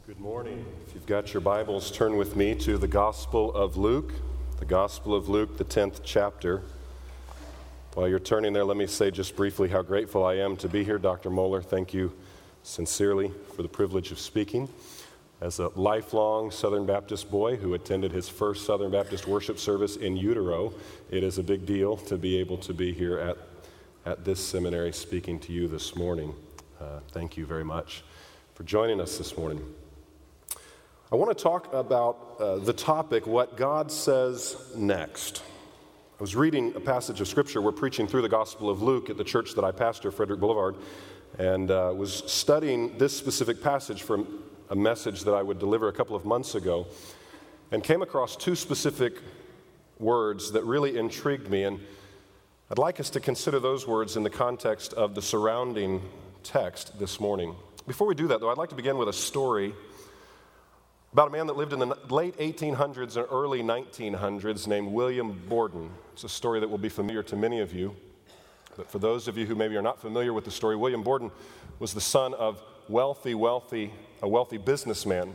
Good morning. If you've got your Bibles, turn with me to the Gospel of Luke, the 10th chapter. While you're turning there, let me say just briefly how grateful I am to be here. Dr. Moeller, thank you sincerely for the privilege of speaking. As a lifelong Southern Baptist boy who attended his first Southern Baptist worship service in utero, it is a big deal to be able to be here at this seminary speaking to you this morning. Thank you very much for joining us this morning. I want to talk about the topic, what God says next. I was reading a passage of Scripture. We're preaching through the Gospel of Luke at the church that I pastor, Frederick Boulevard, and was studying this specific passage from a message that I would deliver a couple of months ago, and came across two specific words that really intrigued me, and I'd like us to consider those words in the context of the surrounding text this morning. Before we do that, though, I'd like to begin with a story about a man that lived in the late 1800s and early 1900s named William Borden. It's a story that will be familiar to many of you. But for those of you who maybe are not familiar with the story, William Borden was the son of a wealthy businessman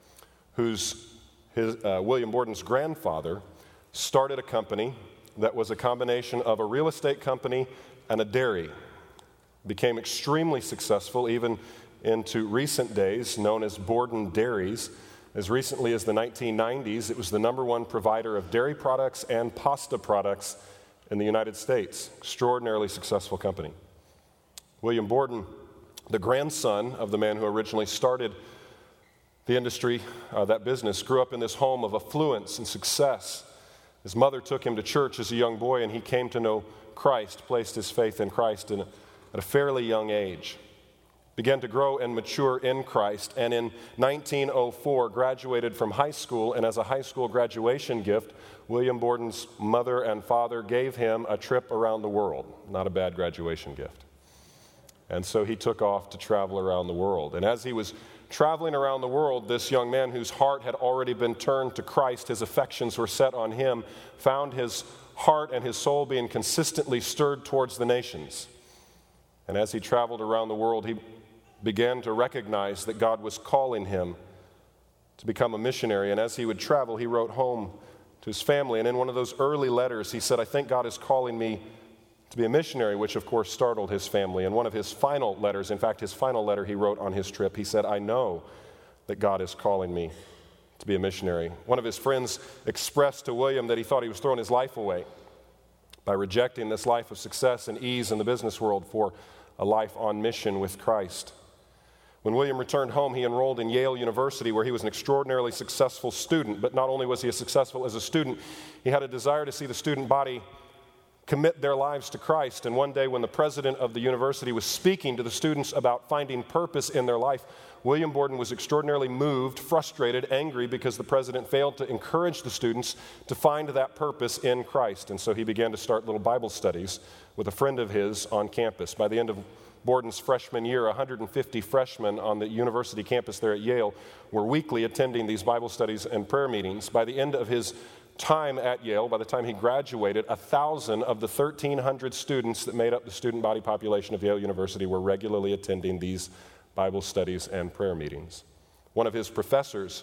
William Borden's grandfather started a company that was a combination of a real estate company and a dairy. Became extremely successful even into recent days, known as Borden Dairies. As recently as the 1990s, it was the number one provider of dairy products and pasta products in the United States. Extraordinarily successful company. William Borden, the grandson of the man who originally started the industry, that business, grew up in this home of affluence and success. His mother took him to church as a young boy, and he came to know Christ, placed his faith in Christ at a fairly young age. Began to grow and mature in Christ, and in 1904 graduated from high school, and as a high school graduation gift, William Borden's mother and father gave him a trip around the world. Not a bad graduation gift. And so he took off to travel around the world. And as he was traveling around the world, this young man whose heart had already been turned to Christ, his affections were set on him, found his heart and his soul being consistently stirred towards the nations. And as he traveled around the world, he began to recognize that God was calling him to become a missionary. And as he would travel, he wrote home to his family. And in one of those early letters, he said, "I think God is calling me to be a missionary," which of course startled his family. And one of his final letters, in fact, his final letter he wrote on his trip, he said, "I know that God is calling me to be a missionary." One of his friends expressed to William that he thought he was throwing his life away by rejecting this life of success and ease in the business world for a life on mission with Christ. When William returned home, he enrolled in Yale University, where he was an extraordinarily successful student. But not only was he successful as a student, he had a desire to see the student body commit their lives to Christ. And one day when the president of the university was speaking to the students about finding purpose in their life, William Borden was extraordinarily moved, frustrated, angry because the president failed to encourage the students to find that purpose in Christ. And so he began to start little Bible studies with a friend of his on campus. By the end of Borden's freshman year, 150 freshmen on the university campus there at Yale were weekly attending these Bible studies and prayer meetings. By the end of his time at Yale, by the time he graduated, 1,000 of the 1,300 students that made up the student body population of Yale University were regularly attending these Bible studies and prayer meetings. One of his professors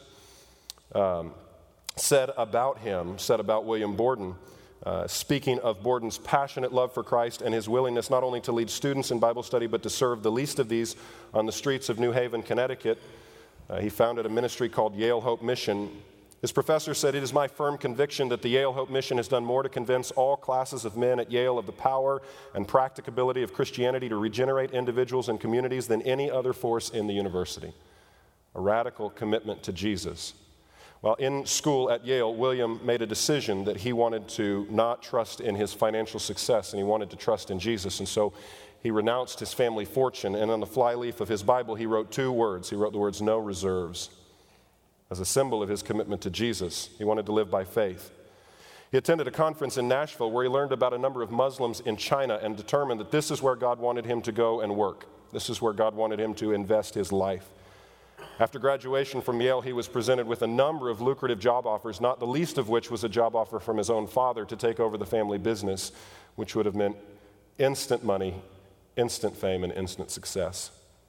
said about William Borden, speaking of Borden's passionate love for Christ and his willingness not only to lead students in Bible study, but to serve the least of these on the streets of New Haven, Connecticut. He founded a ministry called Yale Hope Mission. His professor said, "It is my firm conviction that the Yale Hope Mission has done more to convince all classes of men at Yale of the power and practicability of Christianity to regenerate individuals and communities than any other force in the university." A radical commitment to Jesus. While in school at Yale, William made a decision that he wanted to not trust in his financial success, and he wanted to trust in Jesus. And so he renounced his family fortune, and on the flyleaf of his Bible, he wrote two words. He wrote the words, "No reserves," as a symbol of his commitment to Jesus. He wanted to live by faith. He attended a conference in Nashville where he learned about a number of Muslims in China and determined that this is where God wanted him to go and work. This is where God wanted him to invest his life. After graduation from Yale, he was presented with a number of lucrative job offers, not the least of which was a job offer from his own father to take over the family business, which would have meant instant money, instant fame, and instant success.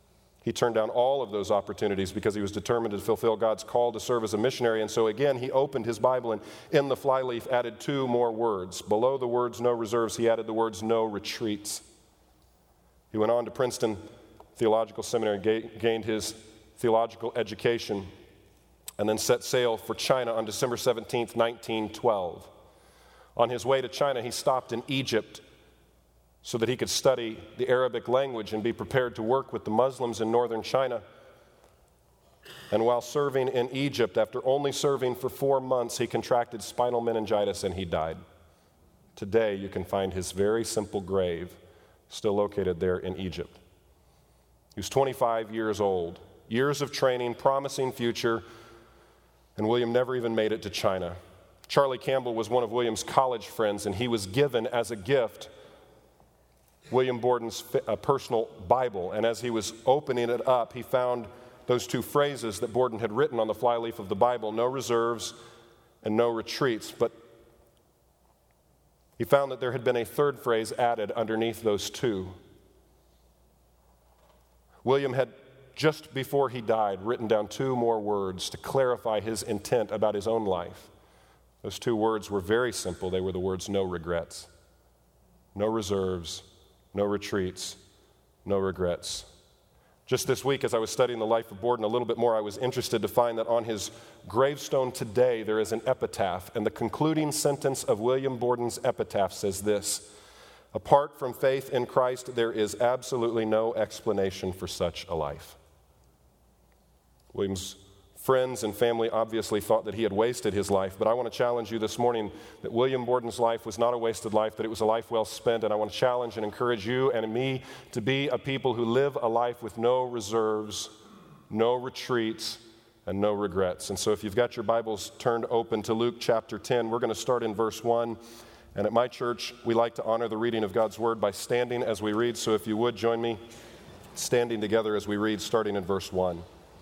He turned down all of those opportunities because he was determined to fulfill God's call to serve as a missionary. And so again, he opened his Bible and in the flyleaf added 2 more words. Below the words "no reserves," he added the words "no retreats." He went on to Princeton Theological Seminary, gained his theological education, and then set sail for China on December 17th, 1912. On his way to China, he stopped in Egypt so that he could study the Arabic language and be prepared to work with the Muslims in northern China. And while serving in Egypt, after only serving for 4 months, he contracted spinal meningitis and he died. Today, you can find his very simple grave still located there in Egypt. He was 25 years old, years of training, promising future, and William never even made it to China. Charlie Campbell was one of William's college friends, and he was given as a gift William Borden's personal Bible. And as he was opening it up, he found those 2 phrases that Borden had written on the flyleaf of the Bible: no reserves and no retreats. But he found that there had been a 3rd phrase added underneath those 2. William had, just before he died, written down 2 more words to clarify his intent about his own life. Those 2 words were very simple. They were the words "no regrets." No reserves, no retreats, no regrets. Just this week, as I was studying the life of Borden a little bit more, I was interested to find that on his gravestone today, there is an epitaph, and the concluding sentence of William Borden's epitaph says this: "Apart from faith in Christ, there is absolutely no explanation for such a life." William's friends and family obviously thought that he had wasted his life, but I want to challenge you this morning that William Borden's life was not a wasted life, that it was a life well spent, and I want to challenge and encourage you and me to be a people who live a life with no reserves, no retreats, and no regrets. And so if you've got your Bibles turned open to Luke chapter 10, we're going to start in verse 1. And at my church, we like to honor the reading of God's Word by standing as we read, so if you would join me standing together as we read, starting in verse 1.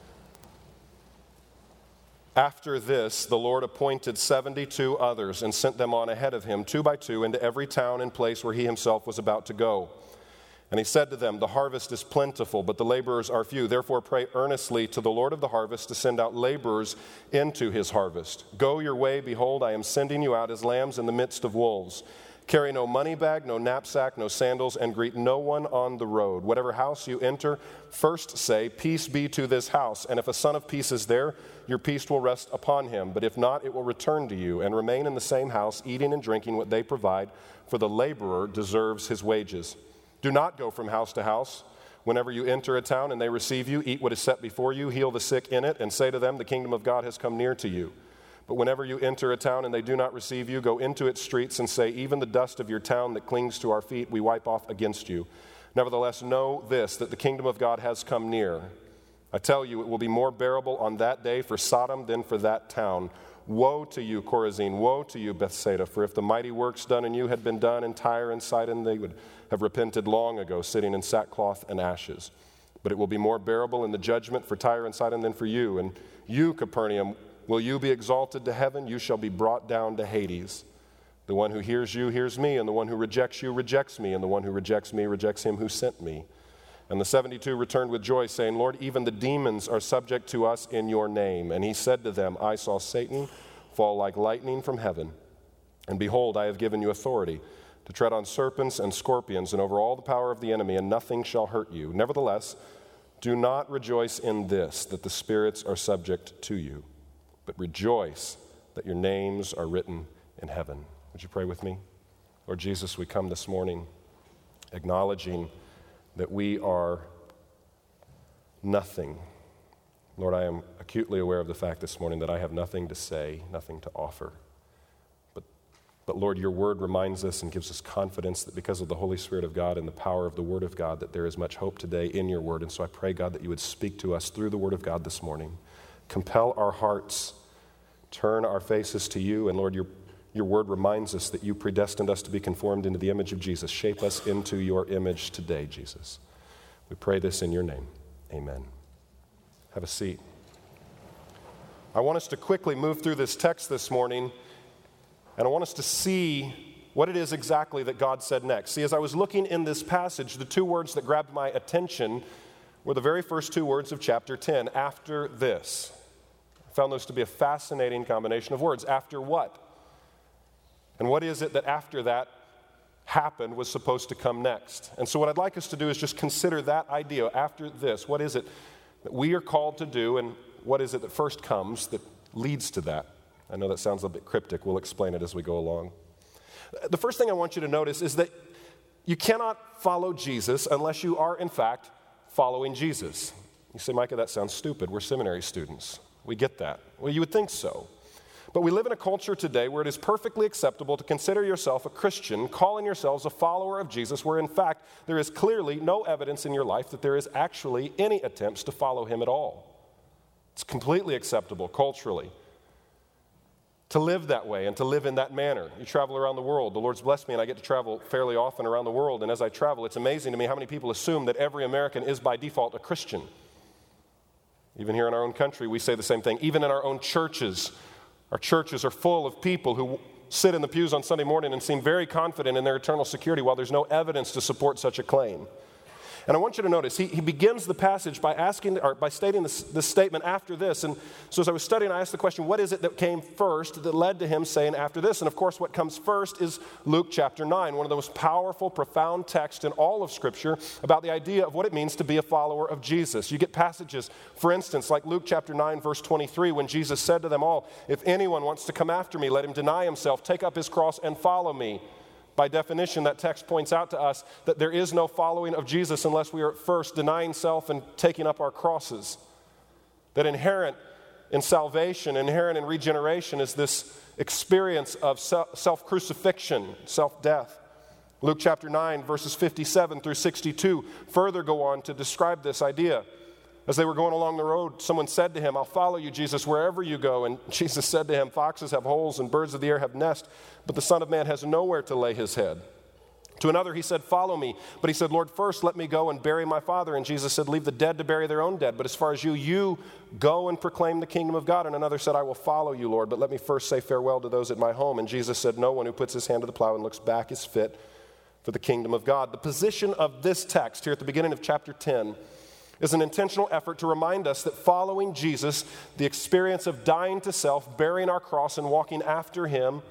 After this, the Lord appointed 72 others and sent them on ahead of him, 2 by 2, into every town and place where he himself was about to go. And he said to them, "The harvest is plentiful, but the laborers are few. Therefore pray earnestly to the Lord of the harvest to send out laborers into his harvest. Go your way, behold, I am sending you out as lambs in the midst of wolves. Carry no money bag, no knapsack, no sandals, and greet no one on the road. Whatever house you enter, first say, 'Peace be to this house.' And if a son of peace is there, your peace will rest upon him. But if not, it will return to you. And remain in the same house, eating and drinking what they provide, for the laborer deserves his wages. Do not go from house to house. Whenever you enter a town and they receive you, eat what is set before you, heal the sick in it, and say to them, 'The kingdom of God has come near to you.' But whenever you enter a town and they do not receive you, go into its streets and say, 'Even the dust of your town that clings to our feet we wipe off against you.' Nevertheless, know this, that the kingdom of God has come near. I tell you, it will be more bearable on that day for Sodom than for that town. Woe to you, Chorazin! Woe to you, Bethsaida! For if the mighty works done in you had been done in Tyre and Sidon, they would have repented long ago, sitting in sackcloth and ashes. But it will be more bearable in the judgment for Tyre and Sidon than for you. And you, Capernaum, will you be exalted to heaven? You shall be brought down to Hades. The one who hears you hears me, and the one who rejects you rejects me, and the one who rejects me rejects him who sent me." And the 72 returned with joy, saying, "Lord, even the demons are subject to us in your name." And he said to them, "I saw Satan fall like lightning from heaven. And behold, I have given you authority to tread on serpents and scorpions and over all the power of the enemy, and nothing shall hurt you. Nevertheless, do not rejoice in this, that the spirits are subject to you, but rejoice that your names are written in heaven." Would you pray with me? Lord Jesus, we come this morning acknowledging that we are nothing. Lord, I am acutely aware of the fact this morning that I have nothing to say, nothing to offer. But Lord, your word reminds us and gives us confidence that because of the Holy Spirit of God and the power of the word of God, that there is much hope today in your word. And so I pray, God, that you would speak to us through the word of God this morning. Compel our hearts, turn our faces to you. And Lord, your word reminds us that you predestined us to be conformed into the image of Jesus. Shape us into your image today, Jesus. We pray this in your name. Amen. Have a seat. I want us to quickly move through this text this morning, and I want us to see what it is exactly that God said next. See, as I was looking in this passage, the 2 words that grabbed my attention were the very first two words of chapter 10, after this. I found those to be a fascinating combination of words. After what? And what is it that after that happened was supposed to come next? And so what I'd like us to do is just consider that idea. After this, what is it that we are called to do, and what is it that first comes that leads to that? I know that sounds a bit cryptic. We'll explain it as we go along. The first thing I want you to notice is that you cannot follow Jesus unless you are, in fact, following Jesus. You say, Micah, that sounds stupid. We're seminary students. We get that. Well, you would think so. But we live in a culture today where it is perfectly acceptable to consider yourself a Christian, calling yourselves a follower of Jesus, where in fact there is clearly no evidence in your life that there is actually any attempts to follow him at all. It's completely acceptable culturally to live that way and to live in that manner. You travel around the world. The Lord's blessed me, and I get to travel fairly often around the world. And as I travel, it's amazing to me how many people assume that every American is by default a Christian. Even here in our own country, we say the same thing. Even in our own churches, our churches are full of people who sit in the pews on Sunday morning and seem very confident in their eternal security while there's no evidence to support such a claim. And I want you to notice, he begins the passage by stating this statement, after this. And so as I was studying, I asked the question, what is it that came first that led to him saying after this? And of course, what comes first is Luke chapter 9, one of the most powerful, profound texts in all of Scripture about the idea of what it means to be a follower of Jesus. You get passages, for instance, like Luke chapter 9, verse 23, when Jesus said to them all, if anyone wants to come after me, let him deny himself, take up his cross, and follow me. By definition, that text points out to us that there is no following of Jesus unless we are at first denying self and taking up our crosses. That inherent in salvation, inherent in regeneration is this experience of self-crucifixion, self-death. Luke chapter 9, verses 57 through 62 further go on to describe this idea. As they were going along the road, someone said to him, I'll follow you, Jesus, wherever you go. And Jesus said to him, foxes have holes and birds of the air have nests, but the Son of Man has nowhere to lay his head. To another he said, follow me. But he said, Lord, first let me go and bury my father. And Jesus said, leave the dead to bury their own dead. But as far as you go and proclaim the kingdom of God. And another said, I will follow you, Lord, but let me first say farewell to those at my home. And Jesus said, no one who puts his hand to the plow and looks back is fit for the kingdom of God. The position of this text here at the beginning of chapter 10 is an intentional effort to remind us that following Jesus, the experience of dying to self, bearing our cross, and walking after him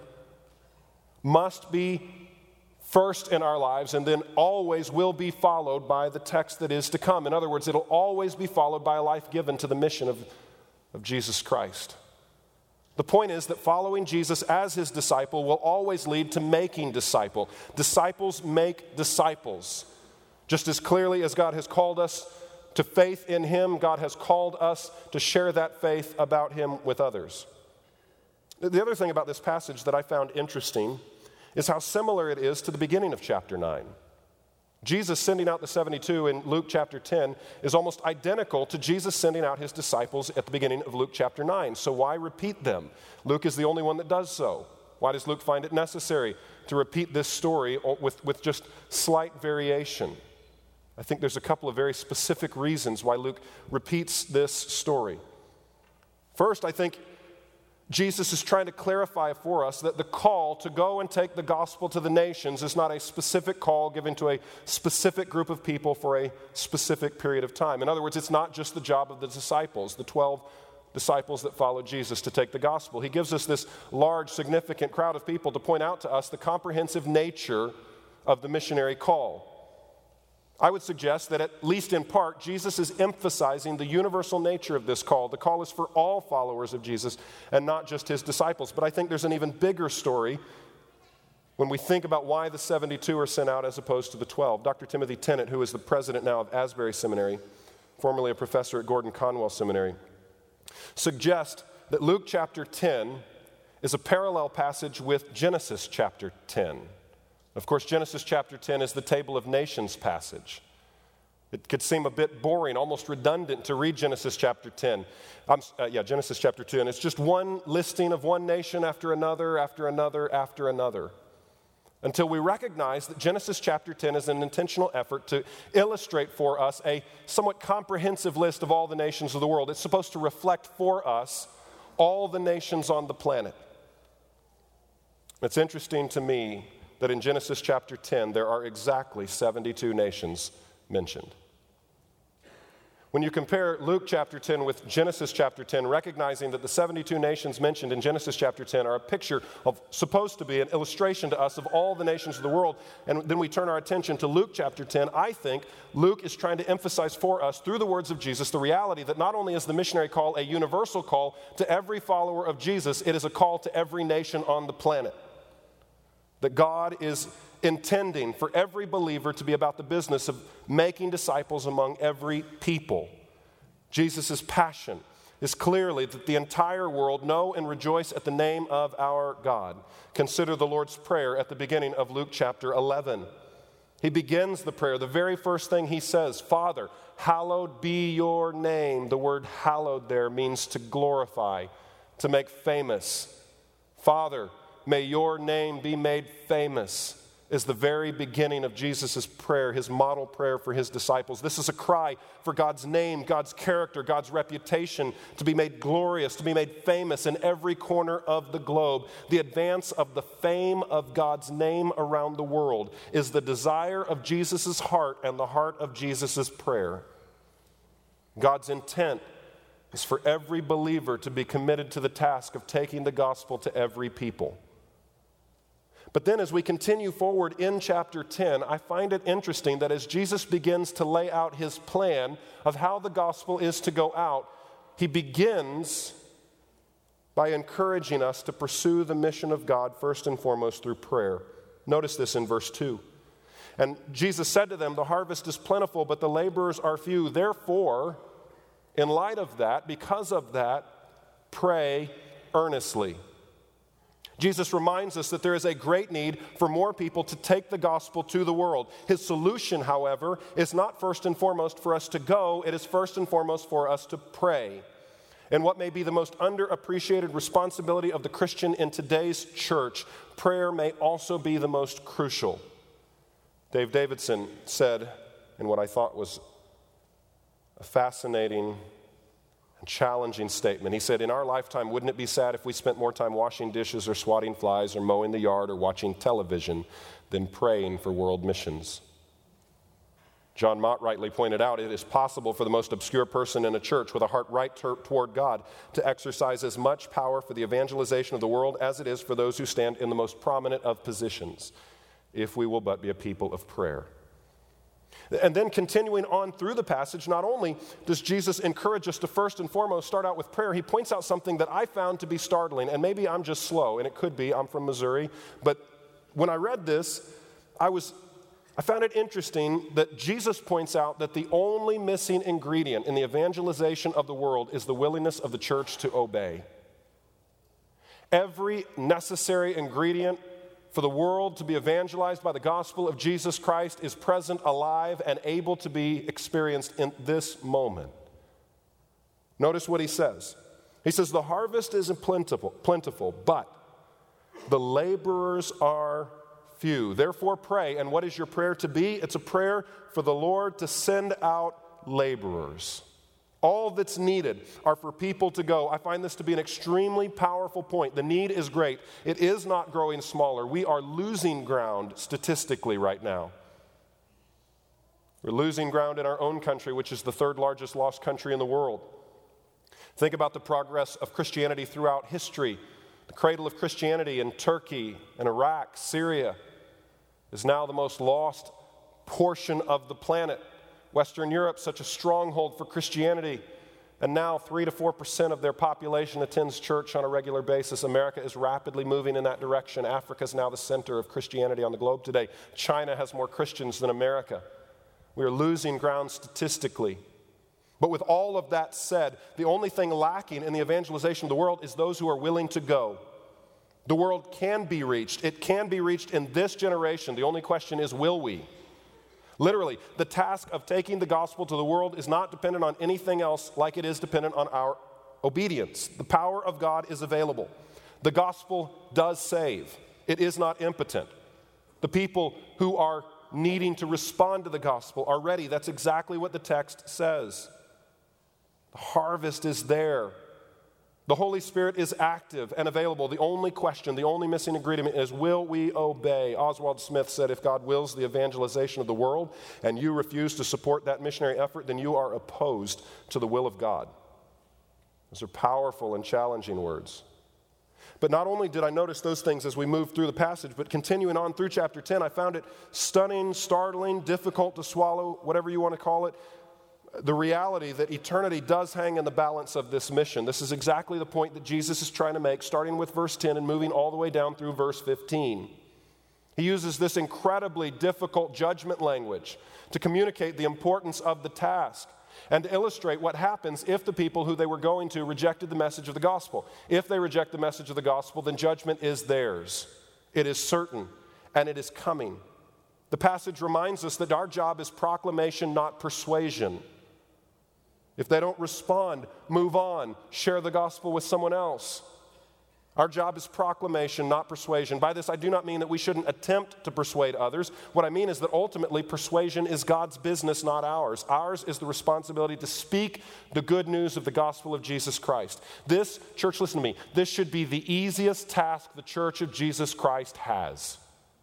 must be first in our lives and then always will be followed by the text that is to come. In other words, it'll always be followed by a life given to the mission of Jesus Christ. The point is that following Jesus as his disciple will always lead to making disciple. Disciples make disciples. Just as clearly as God has called us to faith in him, God has called us to share that faith about him with others. The other thing about this passage that I found interesting is how similar it is to the beginning of chapter 9. Jesus sending out the 72 in Luke chapter 10 is almost identical to Jesus sending out his disciples at the beginning of Luke chapter 9. So why repeat them? Luke is the only one that does so. Why does Luke find it necessary to repeat this story with just slight variation? I think there's a couple of very specific reasons why Luke repeats this story. First, I think Jesus is trying to clarify for us that the call to go and take the gospel to the nations is not a specific call given to a specific group of people for a specific period of time. In other words, it's not just the job of the disciples, the 12 disciples that followed Jesus, to take the gospel. He gives us this large, significant crowd of people to point out to us the comprehensive nature of the missionary call. I would suggest that at least in part, Jesus is emphasizing the universal nature of this call. The call is for all followers of Jesus and not just his disciples. But I think there's an even bigger story when we think about why the 72 are sent out as opposed to the 12. Dr. Timothy Tennant, who is the president now of Asbury Seminary, formerly a professor at Gordon Conwell Seminary, suggests that Luke chapter 10 is a parallel passage with Genesis chapter 10. Of course, Genesis chapter 10 is the Table of Nations passage. It could seem a bit boring, almost redundant to read Genesis chapter 10. Genesis chapter 10. It's just one listing of one nation after another, after another, after another. Until we recognize that Genesis chapter 10 is an intentional effort to illustrate for us a somewhat comprehensive list of all the nations of the world. It's supposed to reflect for us all the nations on the planet. It's interesting to me that in Genesis chapter 10, there are exactly 72 nations mentioned. When you compare Luke chapter 10 with Genesis chapter 10, recognizing that the 72 nations mentioned in Genesis chapter 10 are a picture of, supposed to be an illustration to us of all the nations of the world, and then we turn our attention to Luke chapter 10, I think Luke is trying to emphasize for us through the words of Jesus the reality that not only is the missionary call a universal call to every follower of Jesus, it is a call to every nation on the planet. That God is intending for every believer to be about the business of making disciples among every people. Jesus' passion is clearly that the entire world know and rejoice at the name of our God. Consider the Lord's Prayer at the beginning of Luke chapter 11. He begins the prayer, the very first thing he says, Father, hallowed be your name. The word hallowed there means to glorify, to make famous. Father, may your name be made famous, is the very beginning of Jesus' prayer, his model prayer for his disciples. This is a cry for God's name, God's character, God's reputation to be made glorious, to be made famous in every corner of the globe. The advance of the fame of God's name around the world is the desire of Jesus' heart and the heart of Jesus' prayer. God's intent is for every believer to be committed to the task of taking the gospel to every people. But then as we continue forward in chapter 10, I find it interesting that as Jesus begins to lay out his plan of how the gospel is to go out, he begins by encouraging us to pursue the mission of God first and foremost through prayer. Notice this in verse 2. And Jesus said to them, the harvest is plentiful, but the laborers are few. Therefore, in light of that, because of that, pray earnestly. Jesus reminds us that there is a great need for more people to take the gospel to the world. His solution, however, is not first and foremost for us to go, it is first and foremost for us to pray. And what may be the most underappreciated responsibility of the Christian in today's church, prayer may also be the most crucial. Dave Davidson said, in what I thought was a fascinating and challenging statement. He said, in our lifetime, wouldn't it be sad if we spent more time washing dishes or swatting flies or mowing the yard or watching television than praying for world missions? John Mott rightly pointed out, it is possible for the most obscure person in a church with a heart right toward God to exercise as much power for the evangelization of the world as it is for those who stand in the most prominent of positions, if we will but be a people of prayer. And then continuing on through the passage, not only does Jesus encourage us to first and foremost start out with prayer, he points out something that I found to be startling, and maybe I'm just slow, and it could be, I'm from Missouri, but when I read this, I found it interesting that Jesus points out that the only missing ingredient in the evangelization of the world is the willingness of the church to obey. Every necessary ingredient for the world to be evangelized by the gospel of Jesus Christ is present, alive, and able to be experienced in this moment. Notice what he says. He says, the harvest is plentiful, but the laborers are few. Therefore pray. And what is your prayer to be? It's a prayer for the Lord to send out laborers. All that's needed are for people to go. I find this to be an extremely powerful point. The need is great. It is not growing smaller. We are losing ground statistically right now. We're losing ground in our own country, which is the third largest lost country in the world. Think about the progress of Christianity throughout history. The cradle of Christianity in Turkey and Iraq, Syria, is now the most lost portion of the planet. Western Europe, such a stronghold for Christianity, and now 3 to 4% of their population attends church on a regular basis. America is rapidly moving in that direction. Africa is now the center of Christianity on the globe today. China has more Christians than America. We are losing ground statistically. But with all of that said, the only thing lacking in the evangelization of the world is those who are willing to go. The world can be reached. It can be reached in this generation. The only question is, will we? Literally, the task of taking the gospel to the world is not dependent on anything else like it is dependent on our obedience. The power of God is available. The gospel does save. It is not impotent. The people who are needing to respond to the gospel are ready. That's exactly what the text says. The harvest is there. The Holy Spirit is active and available. The only question, the only missing ingredient is, will we obey? Oswald Smith said, if God wills the evangelization of the world and you refuse to support that missionary effort, then you are opposed to the will of God. Those are powerful and challenging words. But not only did I notice those things as we moved through the passage, but continuing on through chapter 10, I found it stunning, startling, difficult to swallow, whatever you want to call it, the reality that eternity does hang in the balance of this mission. This is exactly the point that Jesus is trying to make, starting with verse 10 and moving all the way down through verse 15. He uses this incredibly difficult judgment language to communicate the importance of the task and to illustrate what happens if the people who they were going to rejected the message of the gospel. If they reject the message of the gospel, then judgment is theirs. It is certain, and it is coming. The passage reminds us that our job is proclamation, not persuasion. If they don't respond, move on, share the gospel with someone else. Our job is proclamation, not persuasion. By this, I do not mean that we shouldn't attempt to persuade others. What I mean is that ultimately, persuasion is God's business, not ours. Ours is the responsibility to speak the good news of the gospel of Jesus Christ. This, church, listen to me, this should be the easiest task the Church of Jesus Christ has.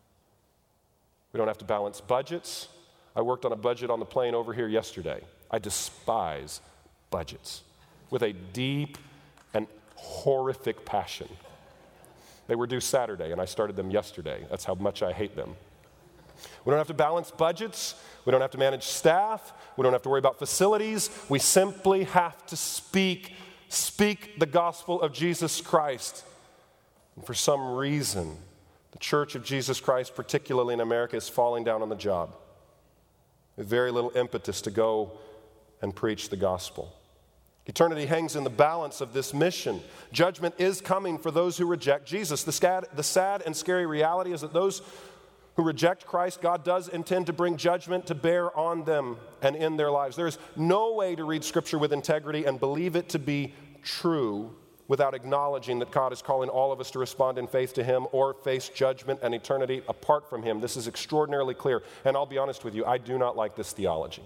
We don't have to balance budgets. I worked on a budget on the plane over here yesterday. I despise budgets with a deep and horrific passion. They were due Saturday, and I started them yesterday. That's how much I hate them. We don't have to balance budgets. We don't have to manage staff. We don't have to worry about facilities. We simply have to speak the gospel of Jesus Christ. And for some reason, the Church of Jesus Christ, particularly in America, is falling down on the job. With very little impetus to go and preach the gospel. Eternity hangs in the balance of this mission. Judgment is coming for those who reject Jesus. The sad and scary reality is that those who reject Christ, God does intend to bring judgment to bear on them and in their lives. There is no way to read Scripture with integrity and believe it to be true without acknowledging that God is calling all of us to respond in faith to Him or face judgment and eternity apart from Him. This is extraordinarily clear. And I'll be honest with you, I do not like this theology.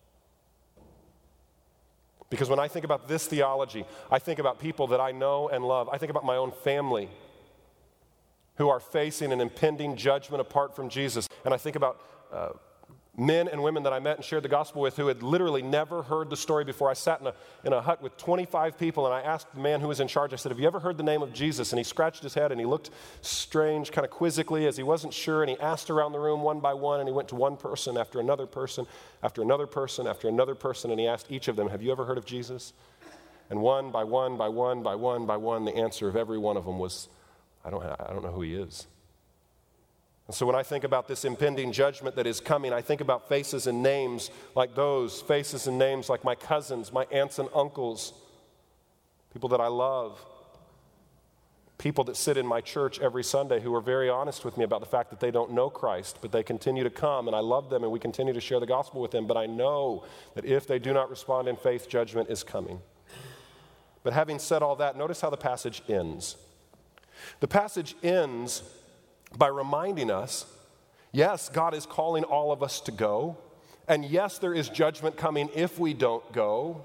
Because when I think about this theology, I think about people that I know and love. I think about my own family who are facing an impending judgment apart from Jesus. And I think about men and women that I met and shared the gospel with who had literally never heard the story before. I sat in a hut with 25 people, and I asked the man who was in charge, I said, have you ever heard the name of Jesus? And he scratched his head, and he looked strange, kind of quizzically, as he wasn't sure, and he asked around the room one by one, and he went to one person after another person, after another person, after another person, and he asked each of them, have you ever heard of Jesus? And one by one, by one, by one, by one, the answer of every one of them was, I don't know who he is. And so when I think about this impending judgment that is coming, I think about faces and names like those, faces and names like my cousins, my aunts and uncles, people that I love, people that sit in my church every Sunday who are very honest with me about the fact that they don't know Christ, but they continue to come, and I love them, and we continue to share the gospel with them, but I know that if they do not respond in faith, judgment is coming. But having said all that, notice how the passage ends. The passage ends by reminding us, yes, God is calling all of us to go, and yes, there is judgment coming if we don't go,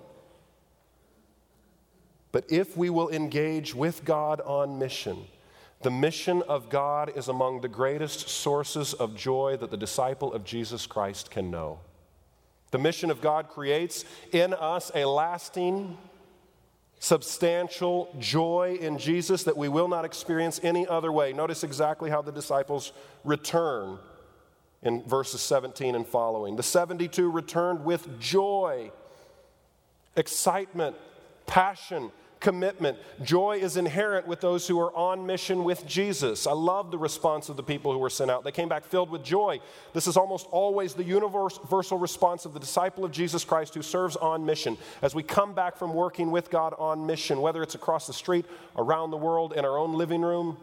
but if we will engage with God on mission, the mission of God is among the greatest sources of joy that the disciple of Jesus Christ can know. The mission of God creates in us a lasting, substantial joy in Jesus that we will not experience any other way. Notice exactly how the disciples return in verses 17 and following. The 72 returned with joy, excitement, passion, commitment. Joy is inherent with those who are on mission with Jesus. I love the response of the people who were sent out. They came back filled with joy. This is almost always the universal response of the disciple of Jesus Christ who serves on mission. As we come back from working with God on mission, whether it's across the street, around the world, in our own living room,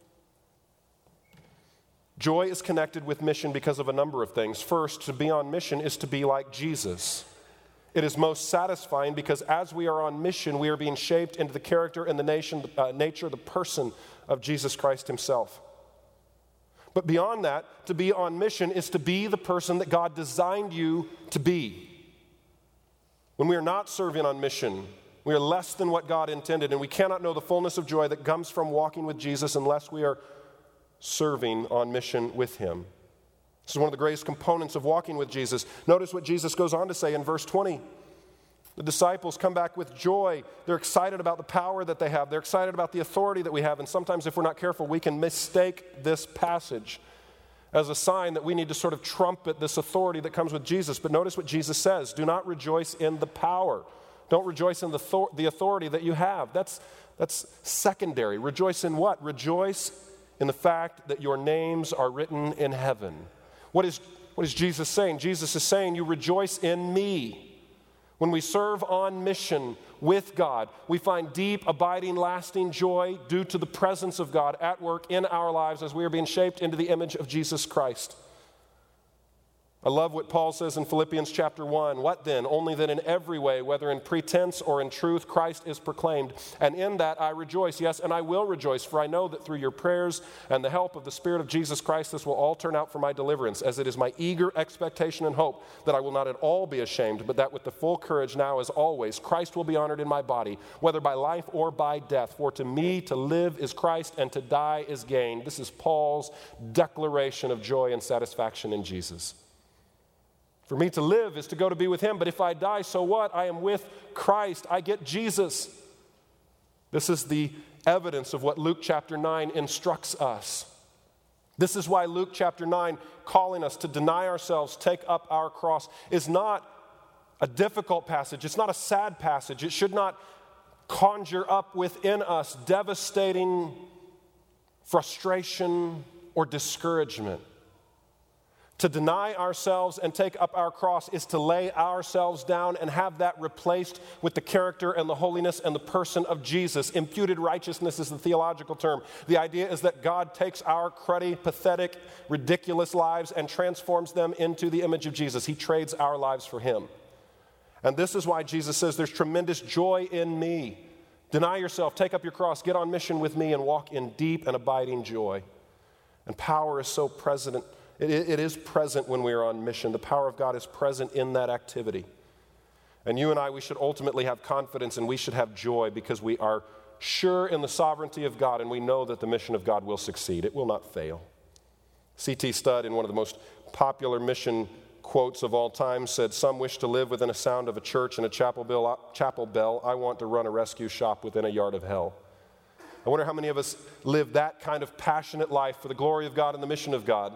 joy is connected with mission because of a number of things. First, to be on mission is to be like Jesus. It is most satisfying because as we are on mission, we are being shaped into the character and the nature, the person of Jesus Christ Himself. But beyond that, to be on mission is to be the person that God designed you to be. When we are not serving on mission, We are less than what God intended, and we cannot know the fullness of joy that comes from walking with Jesus unless we are serving on mission with him. This is one of the greatest components of walking with Jesus. Notice what Jesus goes on to say in verse 20. The disciples come back with joy. They're excited about the power that they have. They're excited about the authority that we have. And sometimes if we're not careful, we can mistake this passage as a sign that we need to sort of trumpet this authority that comes with Jesus. But notice what Jesus says. Do not rejoice in the power. Don't rejoice in the authority that you have. That's secondary. Rejoice in what? Rejoice in the fact that your names are written in heaven. What is Jesus saying? Jesus is saying, you rejoice in me. When we serve on mission with God, we find deep, abiding, lasting joy due to the presence of God at work in our lives as we are being shaped into the image of Jesus Christ. I love what Paul says in Philippians chapter 1. What then? Only that in every way, whether in pretense or in truth, Christ is proclaimed. And in that I rejoice, yes, and I will rejoice, for I know that through your prayers and the help of the Spirit of Jesus Christ, this will all turn out for my deliverance, as it is my eager expectation and hope that I will not at all be ashamed, but that with the full courage now as always, Christ will be honored in my body, whether by life or by death. For to me to live is Christ, and to die is gain. This is Paul's declaration of joy and satisfaction in Jesus. For me to live is to go to be with him, but if I die, so what? I am with Christ. I get Jesus. This is the evidence of what Luke chapter 9 instructs us. This is why Luke chapter 9, calling us to deny ourselves, take up our cross, is not a difficult passage. It's not a sad passage. It should not conjure up within us devastating frustration or discouragement. To deny ourselves and take up our cross is to lay ourselves down and have that replaced with the character and the holiness and the person of Jesus. Imputed righteousness is the theological term. The idea is that God takes our cruddy, pathetic, ridiculous lives and transforms them into the image of Jesus. He trades our lives for him. And this is why Jesus says there's tremendous joy in me. Deny yourself, take up your cross, get on mission with me, and walk in deep and abiding joy. And power is so present. It is present when we are on mission. The power of God is present in that activity. And you and I, we should ultimately have confidence and we should have joy because we are sure in the sovereignty of God and we know that the mission of God will succeed. It will not fail. C.T. Studd, in one of the most popular mission quotes of all time, said, "Some wish to live within a sound of a church and a chapel bell. I want to run a rescue shop within a yard of hell." I wonder how many of us live that kind of passionate life for the glory of God and the mission of God.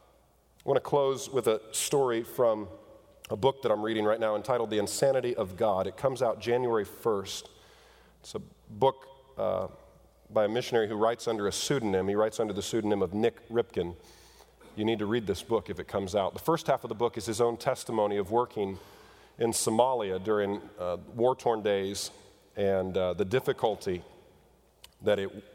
I want to close with a story from a book that I'm reading right now entitled The Insanity of God. It comes out January 1st. It's a book by a missionary who writes under a pseudonym. He writes under the pseudonym of Nick Ripken. You need to read this book if it comes out. The first half of the book is his own testimony of working in Somalia during war-torn days and the difficulty that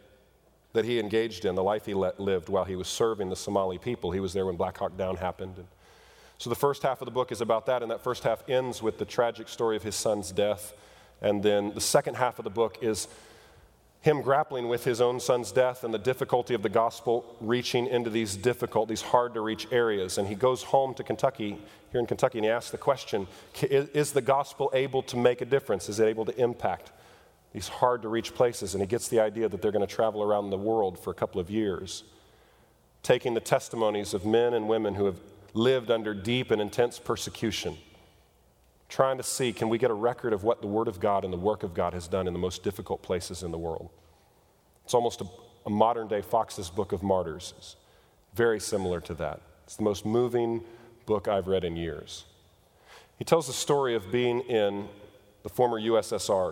he engaged in, the life he lived while he was serving the Somali people. He was there when Black Hawk Down happened. And so the first half of the book is about that, and that first half ends with the tragic story of his son's death. And then the second half of the book is him grappling with his own son's death and the difficulty of the gospel reaching into these difficult, these hard-to-reach areas. And he goes home to Kentucky, here in Kentucky, and he asks the question, is the gospel able to make a difference? Is it able to impact these hard-to-reach places? And he gets the idea that they're going to travel around the world for a couple of years, taking the testimonies of men and women who have lived under deep and intense persecution, trying to see, can we get a record of what the Word of God and the work of God has done in the most difficult places in the world? It's almost a modern-day Fox's Book of Martyrs. It's very similar to that. It's the most moving book I've read in years. He tells the story of being in the former USSR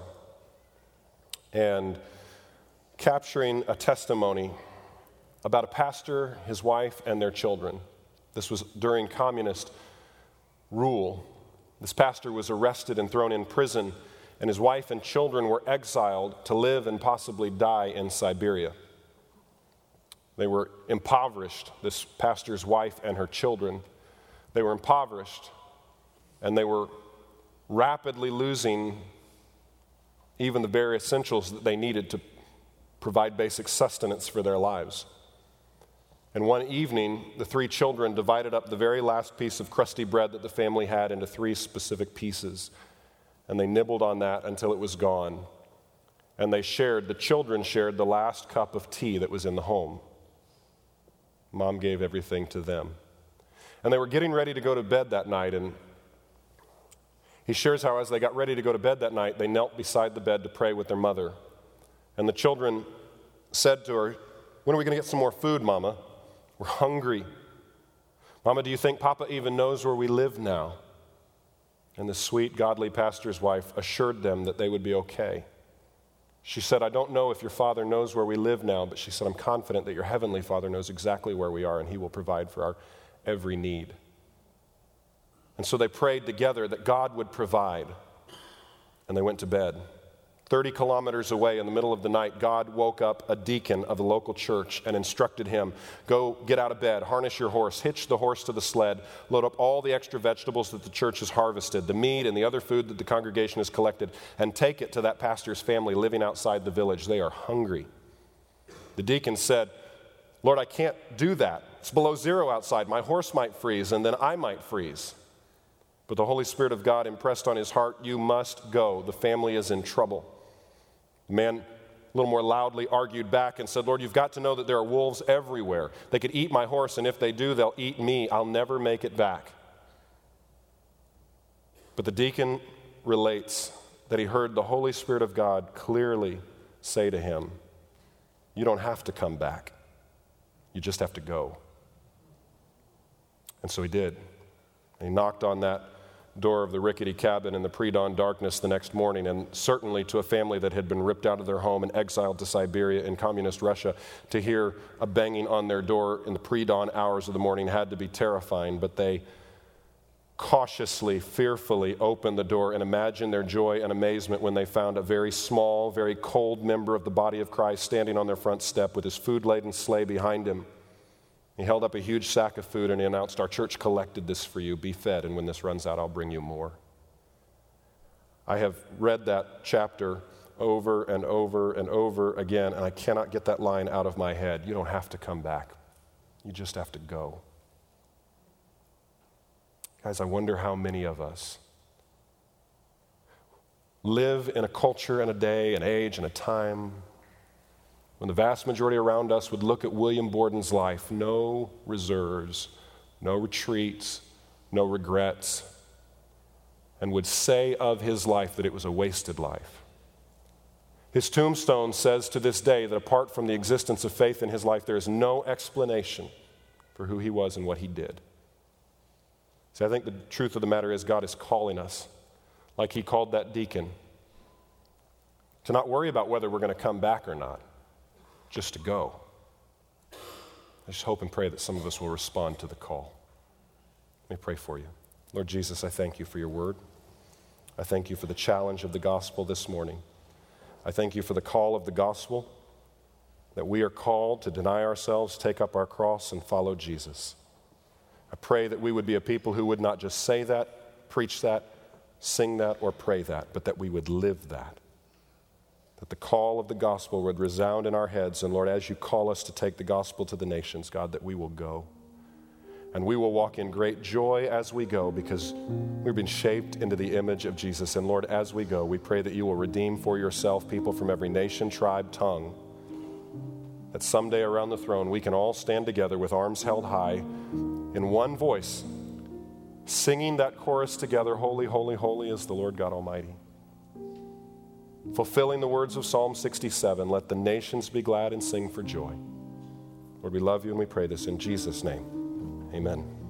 and capturing a testimony about a pastor, his wife, and their children. This was during communist rule. This pastor was arrested and thrown in prison, and his wife and children were exiled to live and possibly die in Siberia. They were impoverished, this pastor's wife and her children. They were impoverished, and they were rapidly losing even the very essentials that they needed to provide basic sustenance for their lives. And one evening, the three children divided up the very last piece of crusty bread that the family had into three specific pieces. and they nibbled on that until it was gone. And the children shared the last cup of tea that was in the home. Mom gave everything to them. And they were getting ready to go to bed that night, and he shares how as they got ready to go to bed that night, they knelt beside the bed to pray with their mother. And the children said to her, "When are we going to get some more food, Mama? We're hungry. Mama, do you think Papa even knows where we live now?" And the sweet, godly pastor's wife assured them that they would be okay. She said, "I don't know if your father knows where we live now, but she said, I'm confident that your heavenly Father knows exactly where we are, and he will provide for our every need." And so they prayed together that God would provide, and they went to bed. 30 kilometers away in the middle of the night, God woke up a deacon of the local church and instructed him, "Go get out of bed, harness your horse, hitch the horse to the sled, load up all the extra vegetables that the church has harvested, the meat and the other food that the congregation has collected, and take it to that pastor's family living outside the village. They are hungry." The deacon said, "Lord, I can't do that. It's below zero outside. My horse might freeze, and then I might freeze." But the Holy Spirit of God impressed on his heart, "You must go. The family is in trouble." The man a little more loudly argued back and said, "Lord, you've got to know that there are wolves everywhere. They could eat my horse, and if they do, they'll eat me. I'll never make it back." But the deacon relates that he heard the Holy Spirit of God clearly say to him, "You don't have to come back. You just have to go." And so he did. And he knocked on that door of the rickety cabin in the pre-dawn darkness the next morning, and certainly to a family that had been ripped out of their home and exiled to Siberia in communist Russia, to hear a banging on their door in the pre-dawn hours of the morning had to be terrifying. But they cautiously, fearfully opened the door, and imagined their joy and amazement when they found a very small, very cold member of the body of Christ standing on their front step with his food-laden sleigh behind him. He held up a huge sack of food and he announced, "Our church collected this for you. Be fed, and when this runs out, I'll bring you more." I have read that chapter over and over and over again, and I cannot get that line out of my head. You don't have to come back. You just have to go. Guys, I wonder how many of us live in a culture and a day, an age and a time when the vast majority around us would look at William Borden's life, no reserves, no retreats, no regrets, and would say of his life that it was a wasted life. His tombstone says to this day that apart from the existence of faith in his life, there is no explanation for who he was and what he did. See, I think the truth of the matter is God is calling us, like he called that deacon, to not worry about whether we're going to come back or not, just to go. I just hope and pray that some of us will respond to the call. Let me pray for you. Lord Jesus, I thank you for your word. I thank you for the challenge of the gospel this morning. I thank you for the call of the gospel, that we are called to deny ourselves, take up our cross, and follow Jesus. I pray that we would be a people who would not just say that, preach that, sing that, or pray that, but that we would live that. That the call of the gospel would resound in our heads. And Lord, as you call us to take the gospel to the nations, God, that we will go. And we will walk in great joy as we go, because we've been shaped into the image of Jesus. And Lord, as we go, we pray that you will redeem for yourself people from every nation, tribe, tongue, that someday around the throne we can all stand together with arms held high in one voice, singing that chorus together, "Holy, holy, holy is the Lord God Almighty." Fulfilling the words of Psalm 67, "Let the nations be glad and sing for joy." Lord, we love you and we pray this in Jesus' name. Amen.